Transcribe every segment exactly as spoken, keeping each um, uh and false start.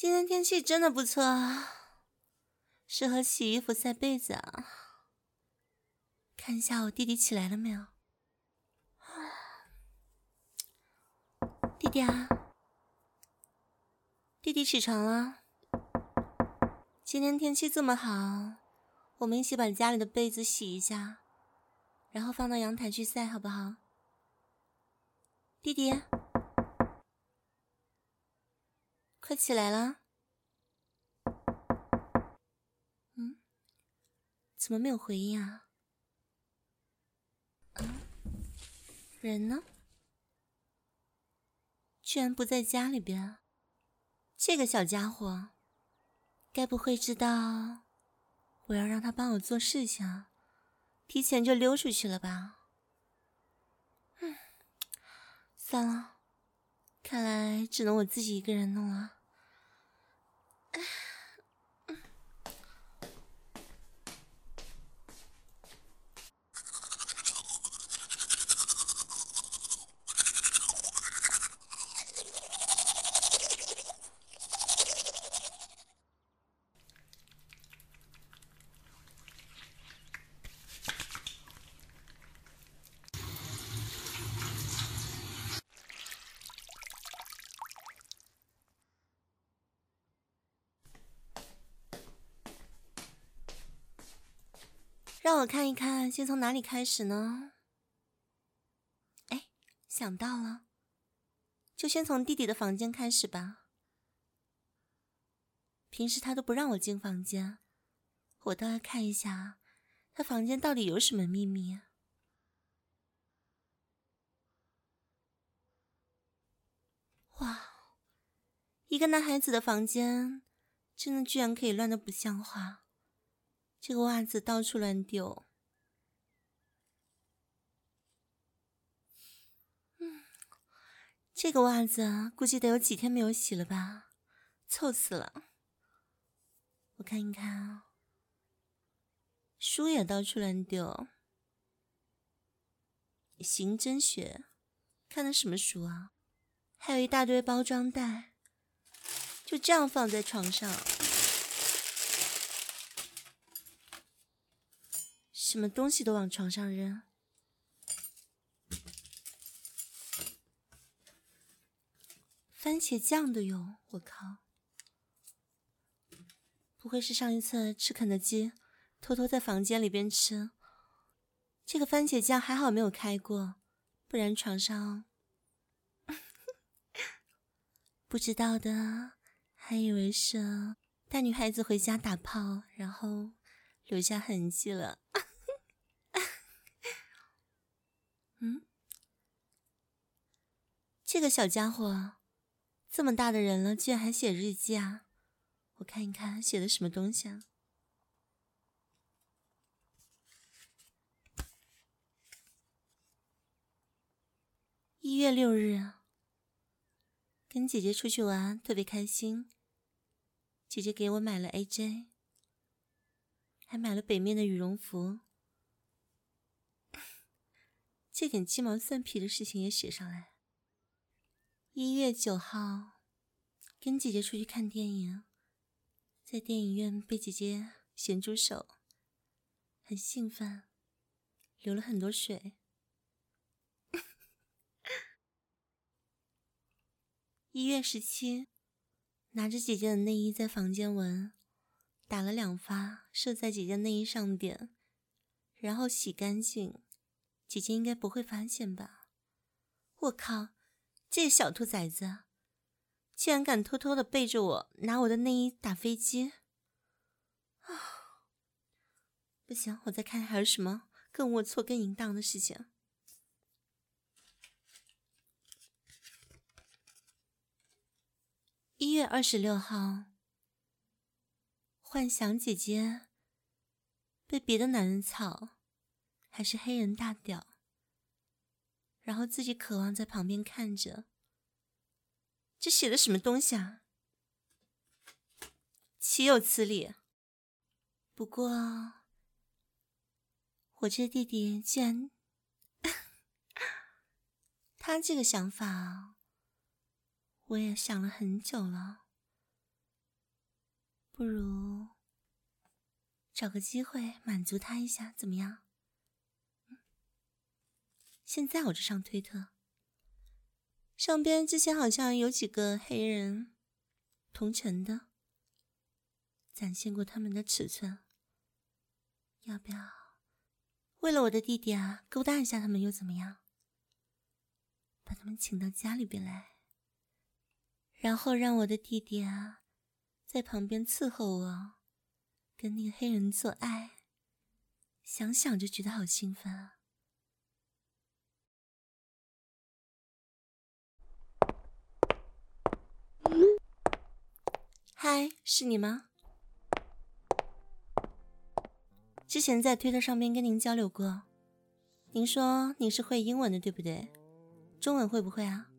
今天天气真的不错啊，适合洗衣服晒被子啊。看一下我弟弟起来了没有？弟弟啊，弟弟起床了。今天天气这么好，我们一起把家里的被子洗一下，然后放到阳台去晒，好不好？弟弟，快起来了。嗯，怎么没有回应啊？嗯，人呢？居然不在家里边。这个小家伙该不会知道我要让他帮我做事情，提前就溜出去了吧？嗯，算了，看来只能我自己一个人弄了。让我看一看，先从哪里开始呢？哎，想到了，就先从弟弟的房间开始吧。平时他都不让我进房间，我倒要看一下他房间到底有什么秘密。哇，一个男孩子的房间真的居然可以乱得不像话。这个袜子到处乱丢。嗯，这个袜子估计得有几天没有洗了吧，臭死了。我看一看啊，书也到处乱丢。刑侦学，看的什么书啊？还有一大堆包装袋，就这样放在床上。什么东西都往床上扔。番茄酱的哟，我靠！不会是上一次吃肯德基，偷偷在房间里边吃？这个番茄酱还好没有开过，不然床上不知道的还以为是带女孩子回家打炮，然后留下痕迹了。嗯，这个小家伙这么大的人了，居然还写日记啊！我看一看写的什么东西啊。一月六日，跟姐姐出去玩，特别开心。姐姐给我买了 A J， 还买了北面的羽绒服。这点鸡毛蒜皮的事情也写上来。一月九号，跟姐姐出去看电影，在电影院被姐姐咸猪手，很兴奋，流了很多水。一月十七，拿着姐姐的内衣在房间闻，打了两发，射在姐姐内衣上点，然后洗干净。姐姐应该不会发现吧？我靠，这小兔崽子竟然敢偷偷的背着我拿我的内衣打飞机啊！不行，我再看还有什么更龌龊更淫荡的事情。一月二十六号，幻想姐姐被别的男人操，还是黑人大屌，然后自己渴望在旁边看着。这写的什么东西啊？岂有此理！不过我这弟弟居然他这个想法我也想了很久了。 不如找个机会满足他一下，怎么样？现在我就上推特，上边之前好像有几个黑人同城的展现过他们的尺寸，要不要为了我的弟弟啊勾搭一下他们又怎么样？把他们请到家里边来，然后让我的弟弟啊在旁边伺候我，跟那个黑人做爱，想想就觉得好兴奋啊。嗨，是你吗？之前在推特上面跟您交流过，您说您是会英文的对不对？中文会不会啊？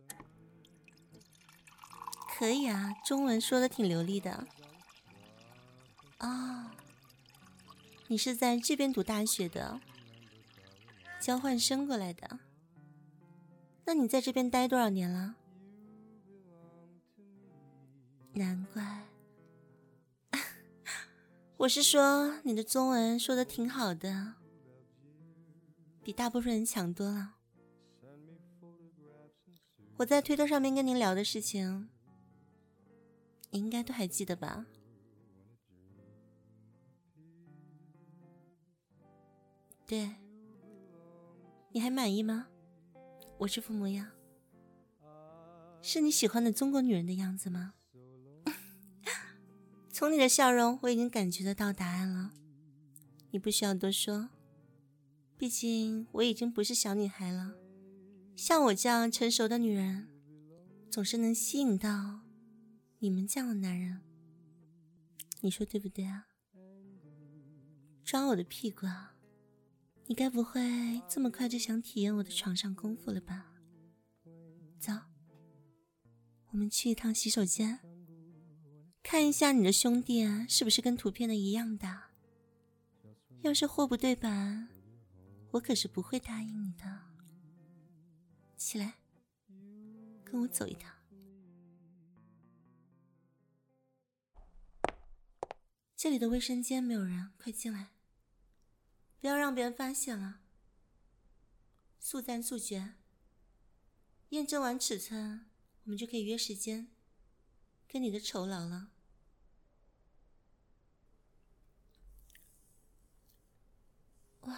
可以啊，中文说的挺流利的。哦，你是在这边读大学的，交换生过来的。那你在这边待多少年了？难怪。我是说你的中文说的挺好的，比大部分人强多了。我在推特上面跟您聊的事情，你应该都还记得吧？对，你还满意吗？我这副模样，是你喜欢的中国女人的样子吗？从你的笑容，我已经感觉得到答案了。你不需要多说，毕竟我已经不是小女孩了。像我这样成熟的女人，总是能吸引到你们这样的男人。你说对不对啊？抓我的屁股啊！你该不会这么快就想体验我的床上功夫了吧？走，我们去一趟洗手间，看一下你的兄弟啊，是不是跟图片的一样大？要是货不对版，我可是不会答应你的。起来，跟我走一趟。这里的卫生间没有人，快进来，不要让别人发现了。速战速决，验证完尺寸，我们就可以约时间跟你的酬劳了。哇，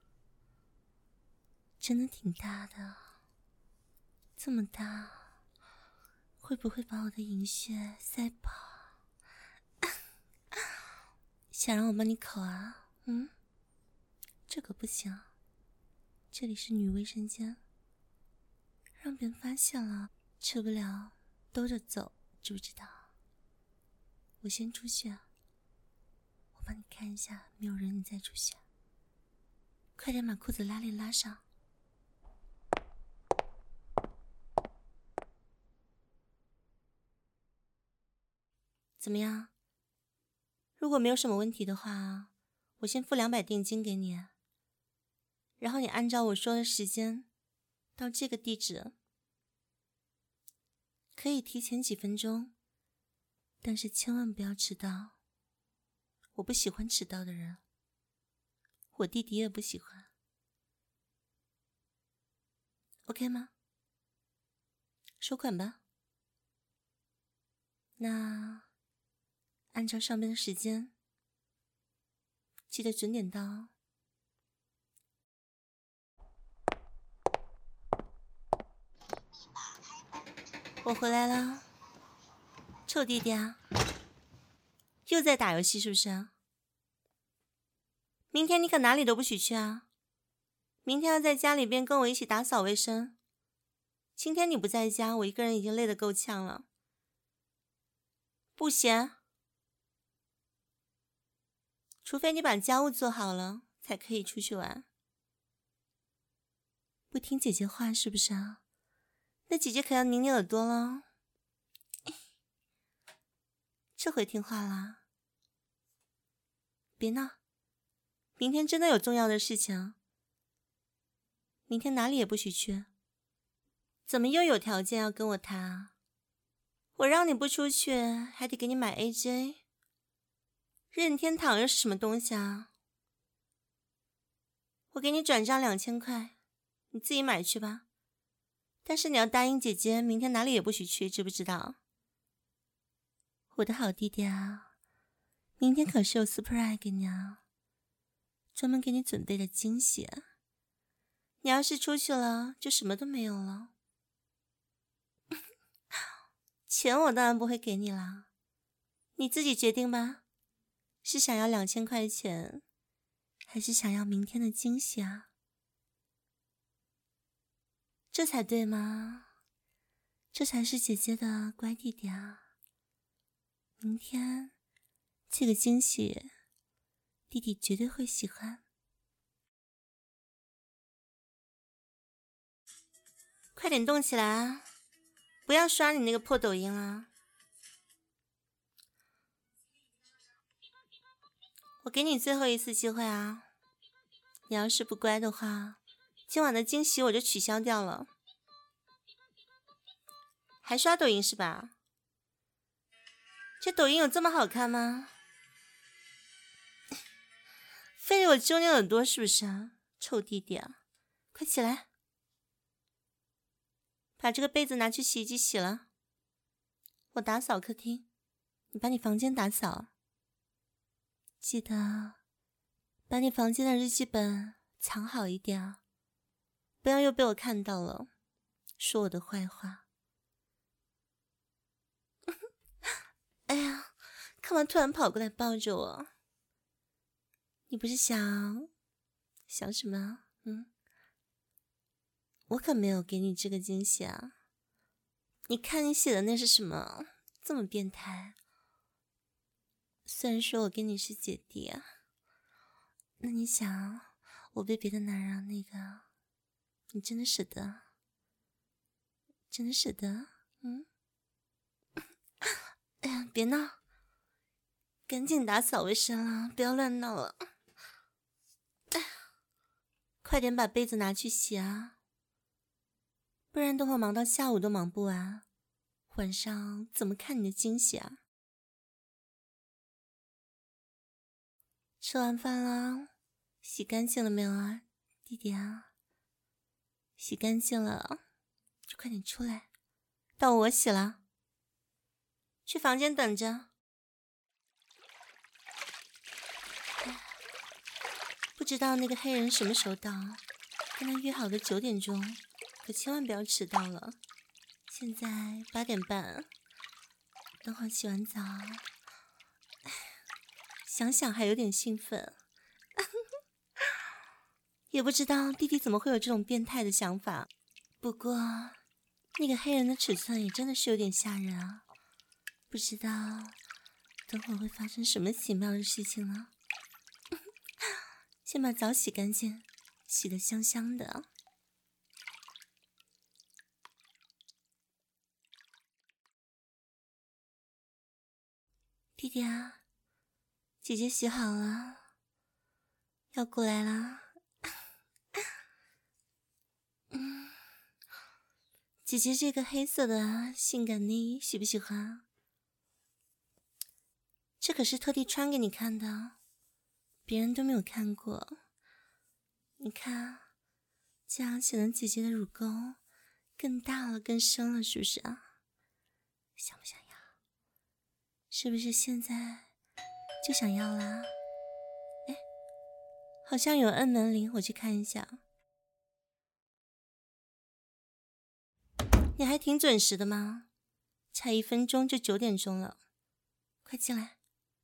真的挺大的，这么大，会不会把我的银屑塞爆？想让我帮你口啊？嗯，这可不行，这里是女卫生间，让别人发现了吃不了兜着走，知不知道？我先出去啊，我帮你看一下没有人你再出去，快点把裤子拉链拉上。怎么样？如果没有什么问题的话，我先付两百定金给你，然后你按照我说的时间到这个地址，可以提前几分钟，但是千万不要迟到。我不喜欢迟到的人，我弟弟也不喜欢。OK 吗？收款吧。那按照上边的时间，记得准点到哦。我回来了，臭弟弟啊，又在打游戏是不是？明天你可哪里都不许去啊！明天要在家里边跟我一起打扫卫生。今天你不在家，我一个人已经累得够呛了。不行，除非你把家务做好了，才可以出去玩。不听姐姐话是不是啊？那姐姐可要拧你耳朵了。这回听话啦，别闹。明天真的有重要的事情，明天哪里也不许去。怎么又有条件要跟我谈啊？我让你不出去，还得给你买 A J。 任天堂又是什么东西啊？我给你转账两千块，你自己买去吧。但是你要答应姐姐，明天哪里也不许去，知不知道？我的好弟弟啊，明天可是有 surprise 给你啊，专门给你准备的惊喜啊。你要是出去了，就什么都没有了。钱我当然不会给你啦，你自己决定吧，是想要两千块钱，还是想要明天的惊喜啊？这才对嘛，这才是姐姐的乖弟弟啊。明天这个惊喜，弟弟绝对会喜欢。快点动起来啊！不要刷你那个破抖音啊！我给你最后一次机会啊！你要是不乖的话，今晚的惊喜我就取消掉了。还刷抖音是吧？这抖音有这么好看吗？非得我揪你耳朵是不是啊？臭弟弟啊！快起来，把这个被子拿去洗衣机洗了。我打扫客厅，你把你房间打扫。记得把你房间的日记本藏好一点啊，不要又被我看到了，说我的坏话。哎呀，干嘛突然跑过来抱着我？你不是想想什么？嗯，我可没有给你这个惊喜啊！你看你写的那是什么？这么变态？虽然说我跟你是姐弟啊，那你想我被别的男人那个，你真的舍得？真的舍得？嗯？哎呀，别闹，赶紧打扫卫生了，不要乱闹了。哎呀，快点把被子拿去洗啊，不然等会忙到下午都忙不完，晚上怎么看你的惊喜啊？吃完饭了，洗干净了没有啊，弟弟啊？洗干净了就快点出来，到我洗了，去房间等着。不知道那个黑人什么时候到，跟他约好的九点钟，可千万不要迟到了。现在八点半，等会儿洗完澡，想想还有点兴奋。也不知道弟弟怎么会有这种变态的想法。不过那个黑人的尺寸也真的是有点吓人啊，不知道等会儿会发生什么奇妙的事情呢？先把澡洗干净，洗得香香的。弟弟啊，姐姐洗好了，要过来啦。嗯，姐姐这个黑色的性感内衣喜不喜欢？这可是特地穿给你看的，别人都没有看过。你看，这样显得姐姐的乳沟更大了、更深了，是不是啊？想不想要？是不是现在就想要啦？哎，好像有摁门铃，我去看一下。你还挺准时的嘛，差一分钟就九点钟了，快进来。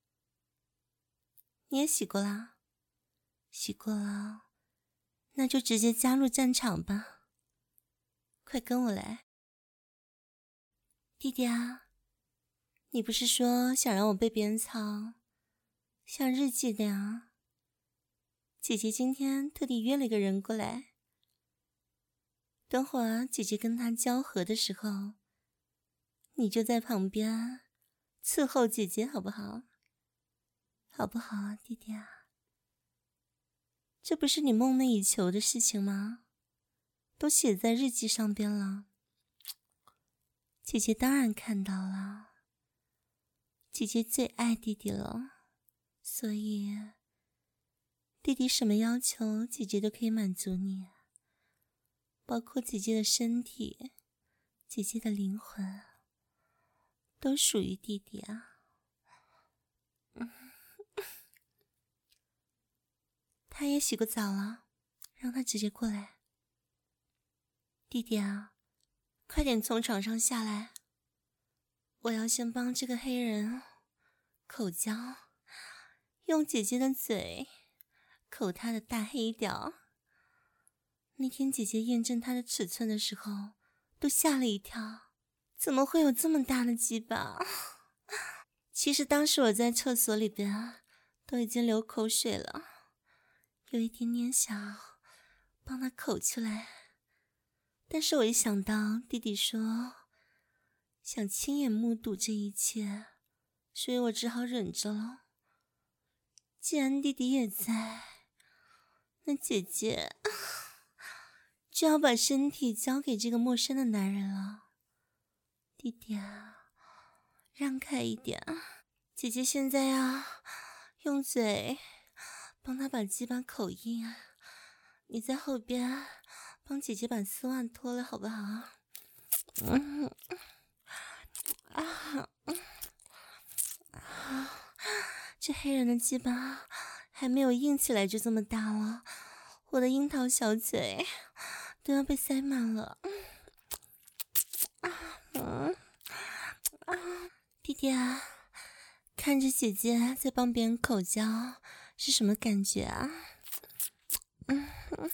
你也洗过啦？洗过了，那就直接加入战场吧。快跟我来。弟弟啊，你不是说想让我被别人操，像日记那样？姐姐今天特地约了一个人过来，等会儿姐姐跟他交合的时候，你就在旁边伺候姐姐好不好？好不好啊，弟弟啊？这不是你梦寐以求的事情吗？都写在日记上边了，姐姐当然看到了。姐姐最爱弟弟了， 所以弟弟什么要求姐姐都可以满足你，包括姐姐的身体，姐姐的灵魂都属于弟弟啊。他也洗过澡了，让他直接过来。弟弟啊，快点从床上下来，我要先帮这个黑人口交，用姐姐的嘴口他的大黑屌。那天姐姐验证他的尺寸的时候都吓了一跳，怎么会有这么大的鸡巴？其实当时我在厕所里边都已经流口水了，有一点点想帮他口出来，但是我一想到弟弟说想亲眼目睹这一切，所以我只好忍着了。既然弟弟也在，那姐姐就要把身体交给这个陌生的男人了。弟弟啊，让开一点，姐姐现在要用嘴帮他把鸡巴口硬啊，你在后边帮姐姐把丝袜脱了好不好？嗯啊啊！这黑人的鸡巴还没有硬起来就这么大了，我的樱桃小嘴都要被塞满了。啊嗯啊！弟弟啊，看着姐姐在帮别人口交是什么感觉啊？嗯嗯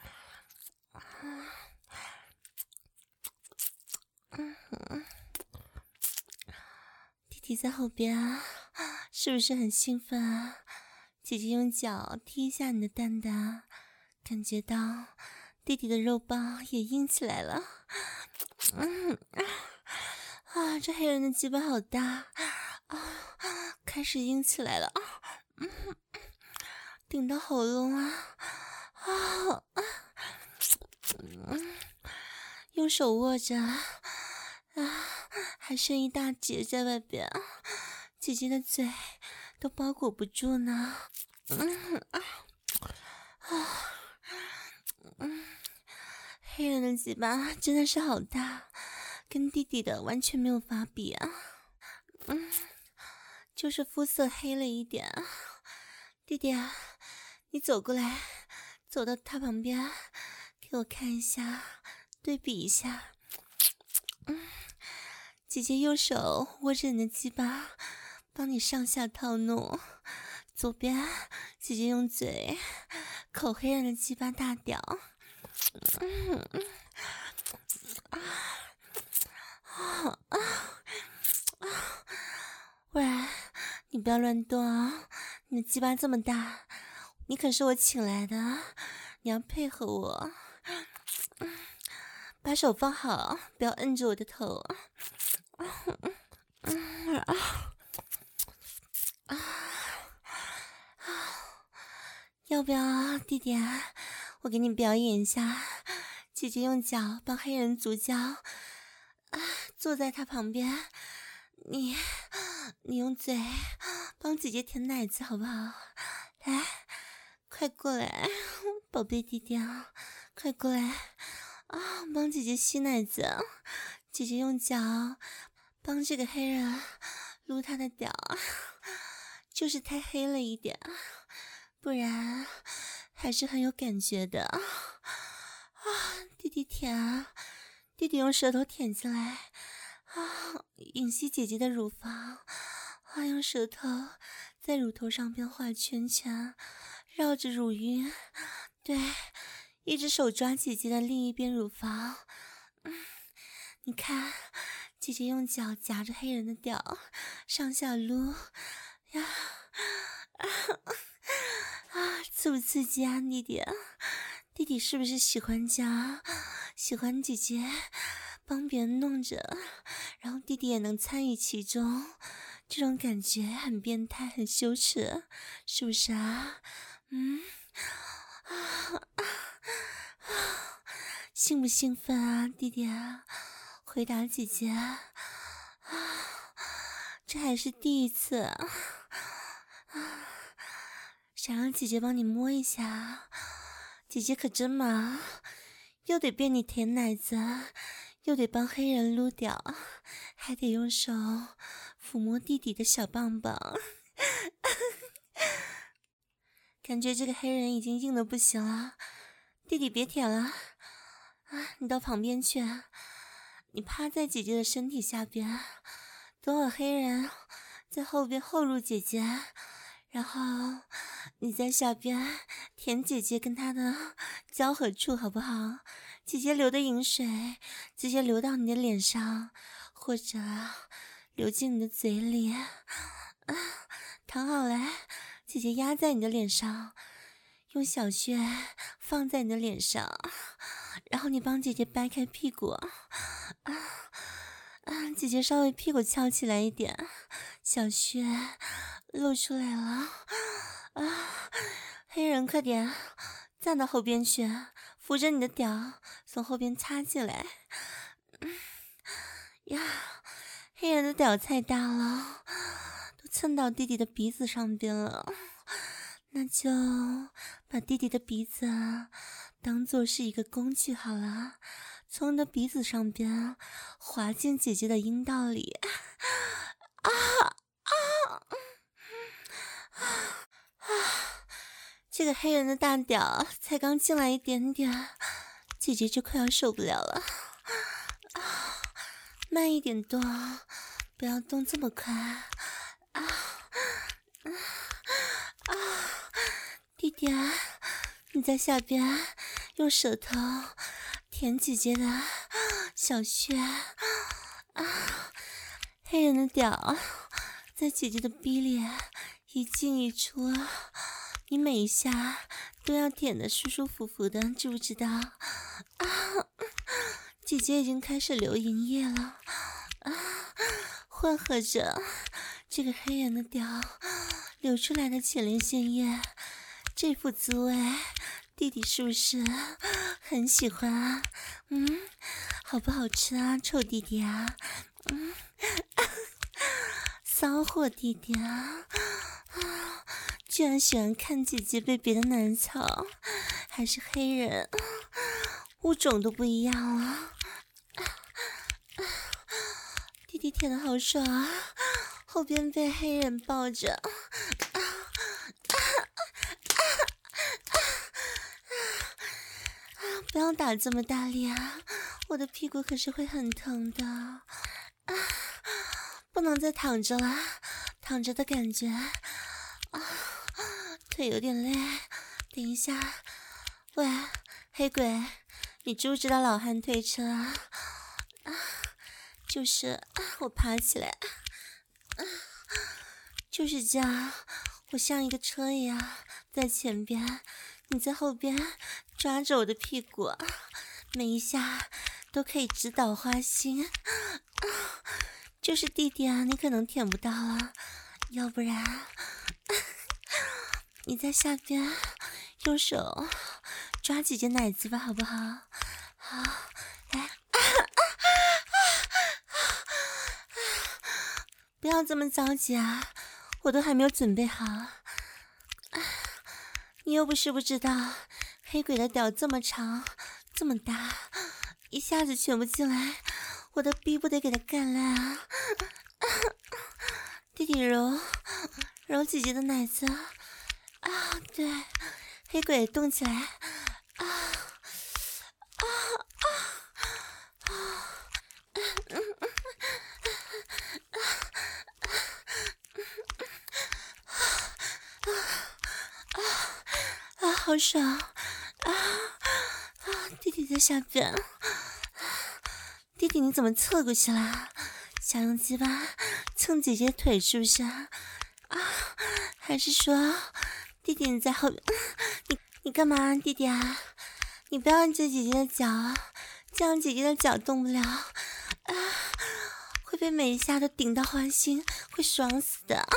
嗯嗯，弟弟在后边啊，是不是很兴奋啊？姐姐用脚踢一下你的蛋蛋，感觉到弟弟的肉棒也硬起来了。嗯啊，这黑人的鸡巴好大啊，开始硬起来了啊，嗯，顶到喉咙啊啊啊！嗯，用手握着啊，还剩一大截在外边，姐姐的嘴都包裹不住呢。嗯啊啊嗯，黑人的鸡巴真的是好大，跟弟弟的完全没有法比啊。嗯，就是肤色黑了一点。弟弟啊，你走过来，走到他旁边，给我看一下，对比一下。嗯，姐姐右手握着你的鸡巴，帮你上下套弄。左边，姐姐用嘴口黑人的鸡巴大屌。嗯啊啊啊啊！喂，你不要乱动啊！你的鸡巴这么大，你可是我请来的，你要配合我。把手放好，不要摁着我的头。嗯啊啊！要不要弟弟啊？我给你表演一下，姐姐用脚帮黑人足交，啊，坐在他旁边，你你用嘴帮姐姐舔奶子好不好？来，快过来，宝贝弟弟啊，快过来啊，帮姐姐吸奶子。姐姐用脚帮这个黑人撸他的屌，就是太黑了一点，不然还是很有感觉的啊！弟弟舔啊，弟弟用舌头舔进来啊，吮吸姐姐的乳房啊，用舌头在乳头上边画圈圈，绕着乳晕，对，一只手抓姐姐的另一边乳房。嗯，你看，姐姐用脚夹着黑人的屌上下撸呀。啊啊，刺不刺激啊，弟弟？弟弟是不是喜欢夹？喜欢姐姐帮别人弄着，然后弟弟也能参与其中，这种感觉很变态，很羞耻，是不是啊？嗯，啊啊啊，兴不兴奋啊，弟弟啊？回答姐姐啊，这还是第一次啊。 想让姐姐帮你摸一下，姐姐可真忙，又得变你舔奶子，又得帮黑人撸屌，还得用手抚摸弟弟的小棒棒。感觉这个黑人已经硬得不行了，弟弟别舔了啊，你到旁边去，你趴在姐姐的身体下边，等我黑人在后边后入姐姐，然后你在下边舔姐姐跟她的交合处，好不好？姐姐流的饮水直接流到你的脸上，或者流进你的嘴里。啊，躺好来，姐姐压在你的脸上，用小穴放在你的脸上，然后你帮姐姐掰开屁股。啊啊，姐姐稍微屁股翘起来一点，小穴露出来了。啊，黑人快点站到后边去，扶着你的屌从后边插进来。嗯、呀，黑人的屌太大了，都蹭到弟弟的鼻子上边了，那就把弟弟的鼻子当做是一个工具好了，从你的鼻子上边滑进姐姐的阴道里。啊啊啊啊！这个黑人的大屌才刚进来一点点，姐姐就快要受不了了。啊，慢一点动，不要动这么快。啊啊啊！弟弟啊，你在下边用舌头舔姐姐的小穴。啊，黑人的屌在姐姐的逼里一进一出，你每一下都要舔得舒舒服服的，知不知道？啊，姐姐已经开始流淫液了，啊，混合着这个黑人的屌流出来的前列腺液，这副滋味，弟弟是不是很喜欢啊？嗯，好不好吃啊，臭弟弟啊？嗯，骚货弟弟啊！啊，居然喜欢看姐姐被别的男人操，还是黑人，物种都不一样了。弟弟舔的好爽啊，后边被黑人抱着。啊啊啊啊啊！不要打这么大力啊，我的屁股可是会很疼的。啊，不能再躺着了，躺着的感觉啊，腿有点累，等一下。喂，黑鬼，你知不知道老汉推车啊？啊，就是啊，我爬起来，啊，就是这样，我像一个车一样在前边，你在后边抓着我的屁股，每一下都可以直捣花心。啊，就是弟弟啊，你可能舔不到啊，要不然啊，你在下边用手抓姐姐奶子吧，好不好？好，来，啊啊啊啊啊！不要这么着急啊，我都还没有准备好。啊，你又不是不知道，黑鬼的屌这么长，这么大，一下子全部进来，我的逼不得给他干烂啊！啊，弟弟揉揉姐姐的奶子啊，对，黑鬼动起来啊啊啊啊！嗯嗯啊，好爽啊啊！弟弟在下边，弟弟你怎么侧过去了？想用鸡巴蹭姐姐腿是不是啊？啊，还是说弟弟你在后边？你你干嘛，弟弟啊？你不要按着姐姐的脚，这样姐姐的脚动不了啊，会被每一下都顶到花心，会爽死的啊！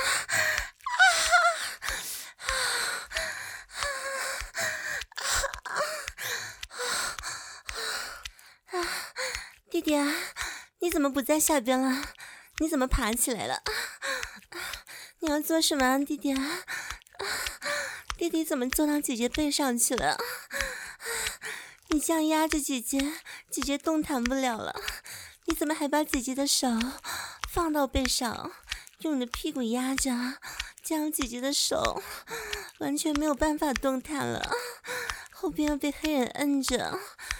弟弟啊，你怎么不在下边了？你怎么爬起来了？你要做什么啊，弟弟啊？弟弟弟怎么坐到姐姐背上去了？你这样压着姐姐，姐姐动弹不了了。你怎么还把姐姐的手放到背上，用你的屁股压着，这样姐姐的手完全没有办法动弹了，后边要被黑人摁着。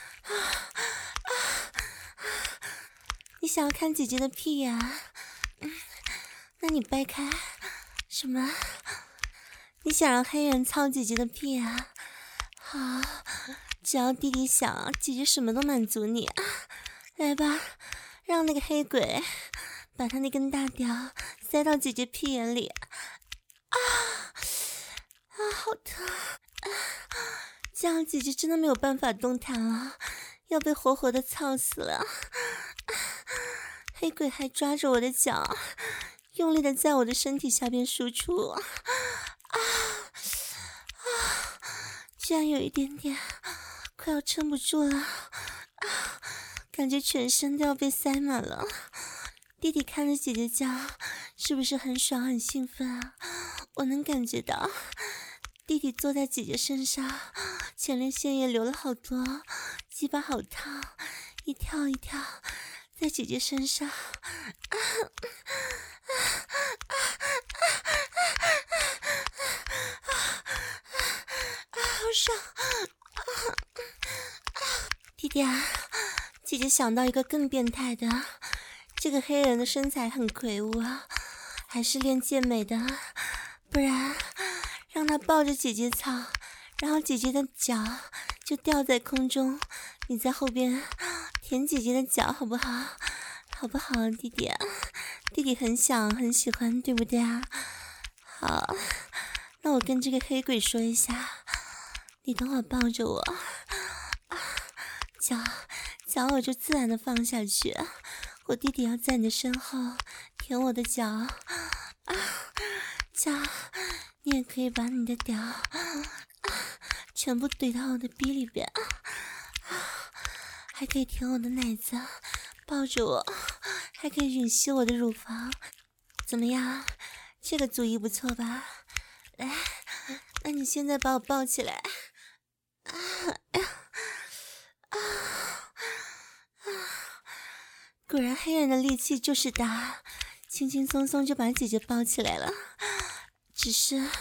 你想要看姐姐的屁呀？嗯，那你掰开。什么？你想让黑人操姐姐的屁啊？好，只要弟弟想，姐姐什么都满足你。来吧，让那个黑鬼把他那根大屌塞到姐姐屁眼里。啊啊，好疼！啊，这样姐姐真的没有办法动弹了，要被活活的操死了。啊，黑鬼还抓着我的脚，用力的在我的身体下边输出。啊啊，居然有一点点快要撑不住了。啊，感觉全身都要被塞满了。弟弟看着姐姐叫，是不是很爽很兴奋啊？我能感觉到弟弟坐在姐姐身上，前列腺也流了好多，鸡巴好烫，一跳一跳在姐姐身上。啊啊啊啊啊啊，好爽！弟弟啊，姐姐想到一个更变态的，这个黑人的身材很魁梧啊，还是练健美的，不然让他抱着姐姐操，然后姐姐的脚就吊在空中，你在后边舔姐姐的脚，好不好？好不好，弟弟？弟弟很想很喜欢，对不对啊？好，那我跟这个黑鬼说一下，你等会抱着我，脚脚我就自然的放下去，我弟弟要在你的身后舔我的脚啊，脚你也可以把你的屌啊全部怼到我的逼里边，啊，还可以舔我的奶子，抱着我，还可以吮吸我的乳房，怎么样？这个主意不错吧？来，那你现在把我抱起来。啊，哎呀，啊啊！果然黑人的力气就是大，轻轻松松就把姐姐抱起来了。只是，啊，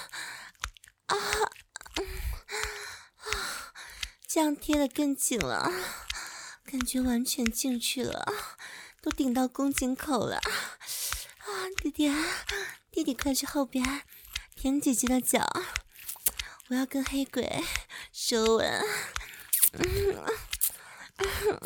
嗯啊，这样贴得更紧了，感觉完全进去了，都顶到宫颈口了。啊，弟弟啊，弟弟快去后边舔姐姐的脚，我要跟黑鬼舌吻。嗯嗯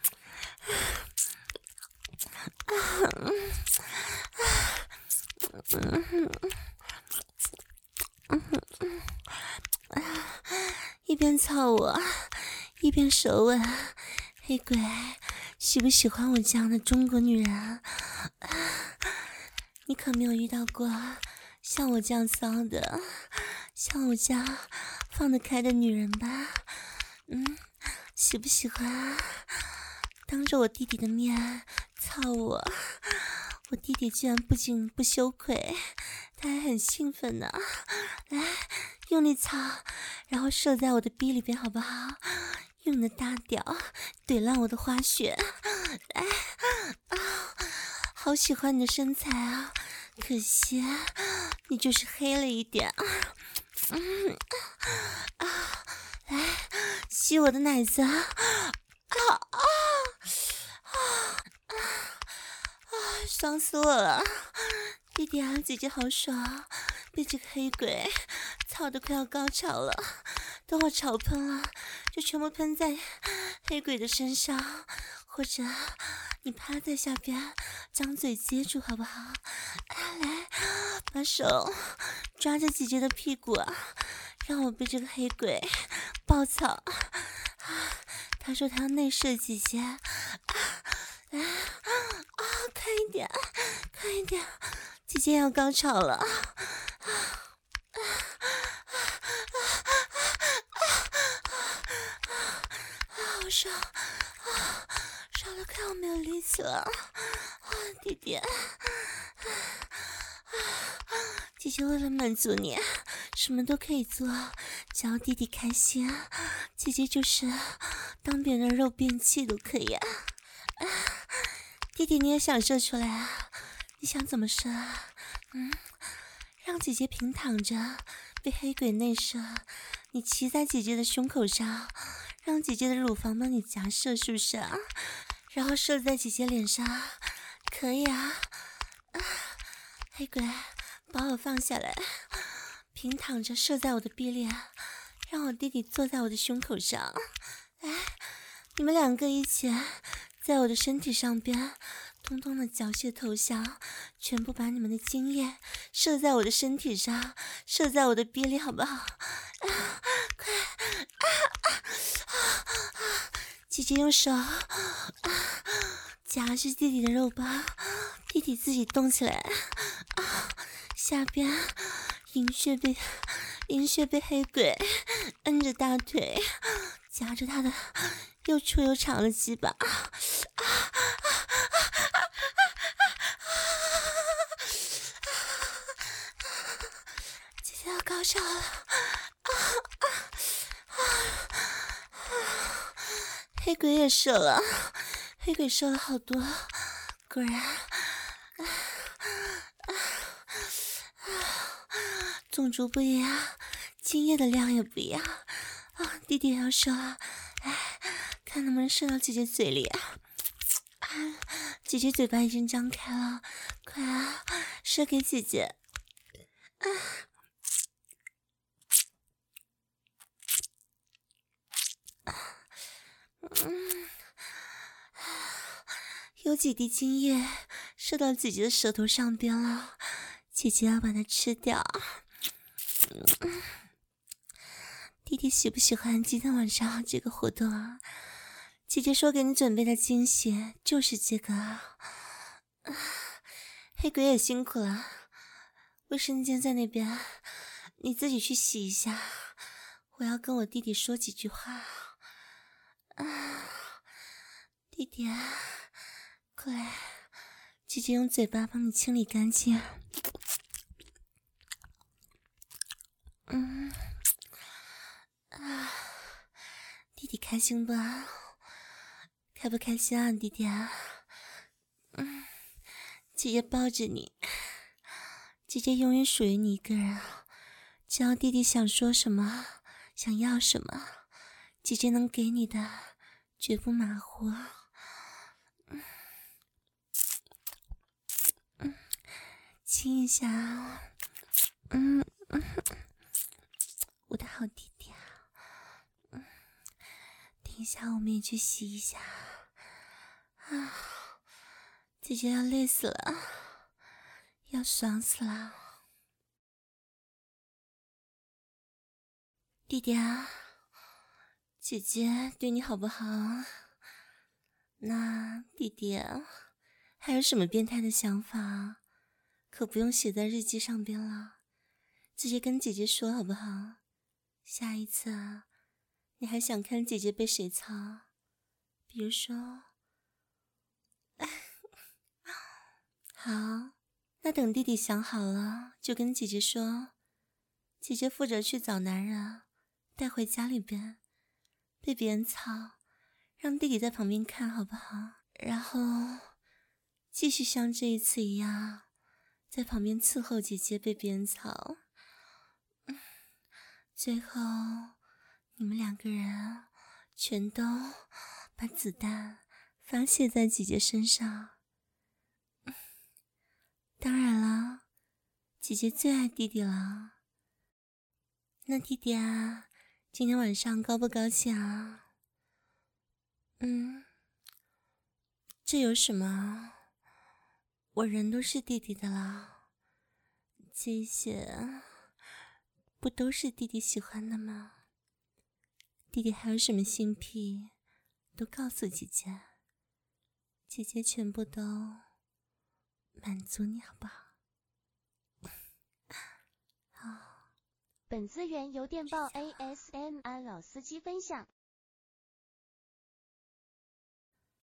一边操我一边舌吻，黑鬼喜不喜欢我这样的中国女人？你可没有遇到过像我这样骚的，像我这样放得开的女人吧？嗯，喜不喜欢啊？当着我弟弟的面操我，我弟弟居然不仅不羞愧，他还很兴奋呢。来，用力操，然后射在我的逼里边好不好？用你的大屌怼烂我的花穴。来啊，好喜欢你的身材啊，可惜你就是黑了一点。嗯啊，来吸我的奶子啊啊啊啊啊！爽死我了！弟弟啊，姐姐好爽，被这个黑鬼操得快要高潮了。等我潮喷了，就全部喷在黑鬼的身上，或者你趴在下边，张嘴接住好不好？来，把手抓着姐姐的屁股，让我被这个黑鬼暴操。他说他要内射姐姐，啊，来啊，快一点，快一点，姐姐要高潮了。啊啊啊啊啊啊！好爽啊，爽得快要没有力气了。啊，弟弟，啊，姐姐为了满足你， 什么都可以做，只要弟弟开心，姐姐就是当别人的肉便器都可以啊！啊弟弟你也想射出来啊？你想怎么射啊？嗯，让姐姐平躺着，被黑鬼内射，你骑在姐姐的胸口上，让姐姐的乳房帮你夹射，是不是啊？然后射在姐姐脸上，可以啊！啊，黑鬼，把我放下来，平躺着射在我的臂链，让我弟弟坐在我的胸口上。哎，你们两个一起在我的身体上边通通的缴械投降，全部把你们的精液射在我的身体上，射在我的臂里，好不好？啊，快！啊啊啊啊！姐姐用手啊夹着弟弟的肉包，弟弟自己动起来啊！下边阴穴被阴穴被黑鬼摁着大腿，夹着他的又粗又长的鸡巴。啊啊姐姐要高潮了！啊啊啊！黑鬼也射了，黑鬼射了好多，果然，啊啊啊！种族不一样，精液的量也不一样啊！弟弟也要射了，哎，看能不能射到姐姐嘴里啊！啊，姐姐嘴巴已经张开了，快啊，射给姐姐！啊！嗯，有几滴精液射到姐姐的舌头上边了，姐姐要把它吃掉。嗯，弟弟喜不喜欢今天晚上这个活动啊？姐姐说给你准备的惊喜就是这个啊！黑鬼也辛苦了，卫生间在那边，你自己去洗一下。我要跟我弟弟说几句话。啊，弟弟啊，过来，姐姐用嘴巴帮你清理干净。嗯，啊，弟弟开心不？开不开心啊，弟弟啊？嗯，姐姐抱着你，姐姐永远属于你一个人。只要弟弟想说什么，想要什么，姐姐能给你的，绝不马虎。嗯，嗯，亲一下啊！嗯嗯，我的好弟弟啊！嗯，等一下我们也去洗一下啊！姐姐要累死了，要爽死了。弟弟啊，姐姐对你好不好？那弟弟还有什么变态的想法，可不用写在日记上边了，直接跟姐姐说好不好？下一次啊，你还想看姐姐被谁操？比如说好，那等弟弟想好了就跟姐姐说，姐姐负责去找男人带回家里边被别人操，让弟弟在旁边看好不好？然后继续像这一次一样在旁边伺候姐姐被别人操。嗯，最后你们两个人全都把子弹发泄在姐姐身上。嗯，当然了，姐姐最爱弟弟了。那弟弟啊，今天晚上高不高兴啊？嗯，这有什么？我人都是弟弟的啦，这些不都是弟弟喜欢的吗？弟弟还有什么性癖，都告诉姐姐，姐姐全部都满足你，好不好？好。 本资源由电报 A S M R 老司机分享。